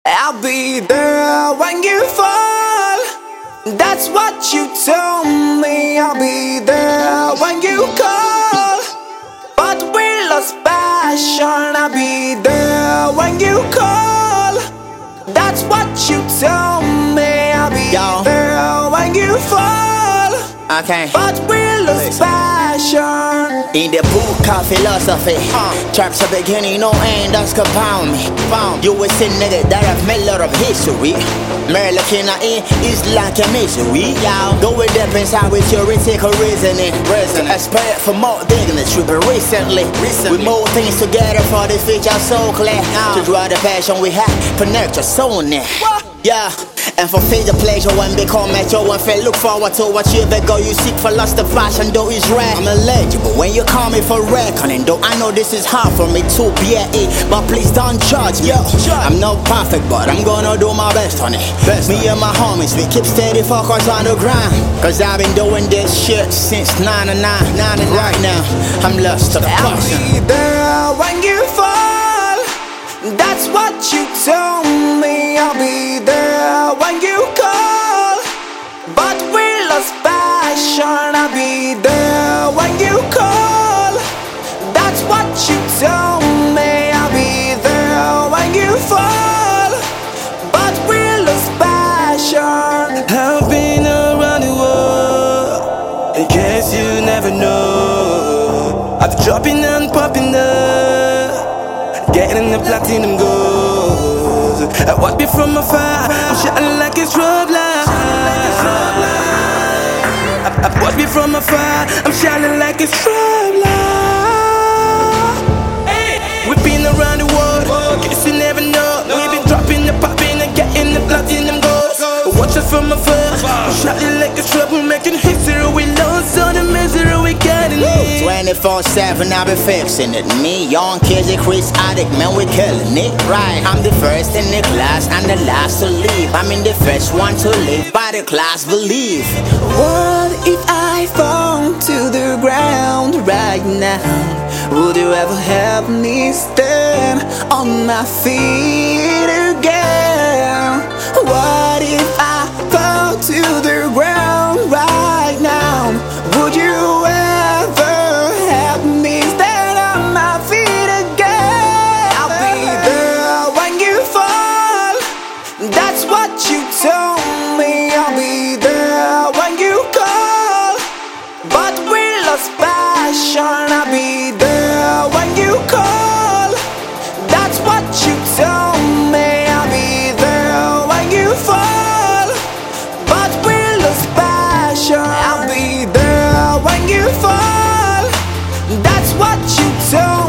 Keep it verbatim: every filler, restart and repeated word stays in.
I'll be there when you fall. That's what you told me. I'll be there when you call. But we lost passion. I'll be there when you call. That's what you told me. I'll be Yo. there when you fall. Okay. But we lost passion. In the book of philosophy, uh. Tracks a beginning, no end, that's compound me. Found. You will see nigga that I've made a lot of history. Mary looking at it is like a misery. Y'all go with that inside with your critical reasoning. Reasoning. Aspire for more dignity, but recently, recently we move things together for the future so clear. Uh. To draw the passion we have, connect your soul now. Yeah, and fulfill the pleasure when become at your one feel. Look forward to what you go. You seek for lost the passion, though it's rare. I'm eligible when you call me for reckoning. Though I know this is hard for me to be at it, but please don't judge me. Yo, I'm not perfect, but I'm gonna do my best on it. Best me and my homies, we keep steady focus on the grind. Cause I've been doing this shit since ninety-nine, ninety-nine. Right now, I'm lost to the passion. I'll be there when you fall. That's what you told me. I'll be there when you call. But we lost passion. I'll be there when you call. That's what you told me. I'll be there when you fall. But we lost passion. I've been around the world, in case you never know. I've been dropping and popping up, getting the platinum gold. I watch me from afar, I'm shining like a strobe light. I, I watch me from afar, I'm shining like a strobe light. We've been around the world, guess you never know. We've been dropping the popping and getting the platinum gold. Watch us from afar, I'm shining like a strobe. We're making history, we lost all the misery we got in it. twenty-four seven, I be fixing it. Me, young kids, a Chris addict, man, we killing it. Right, I'm the first in the class and the last to leave. I'm in the first one to live by the class believe. What if I fall to the ground right now? Would you ever help me stand on my feet again? What if I fall to the ground right now? Would you ever help me stand on my feet again? I'll be there when you fall. That's what you told me. I'll be there when you call. But we lost passion. I'll be there when you call. That's what you told me. I'll be there when you fall. But we lost passion. I'll be there when you fall. That's what you told me.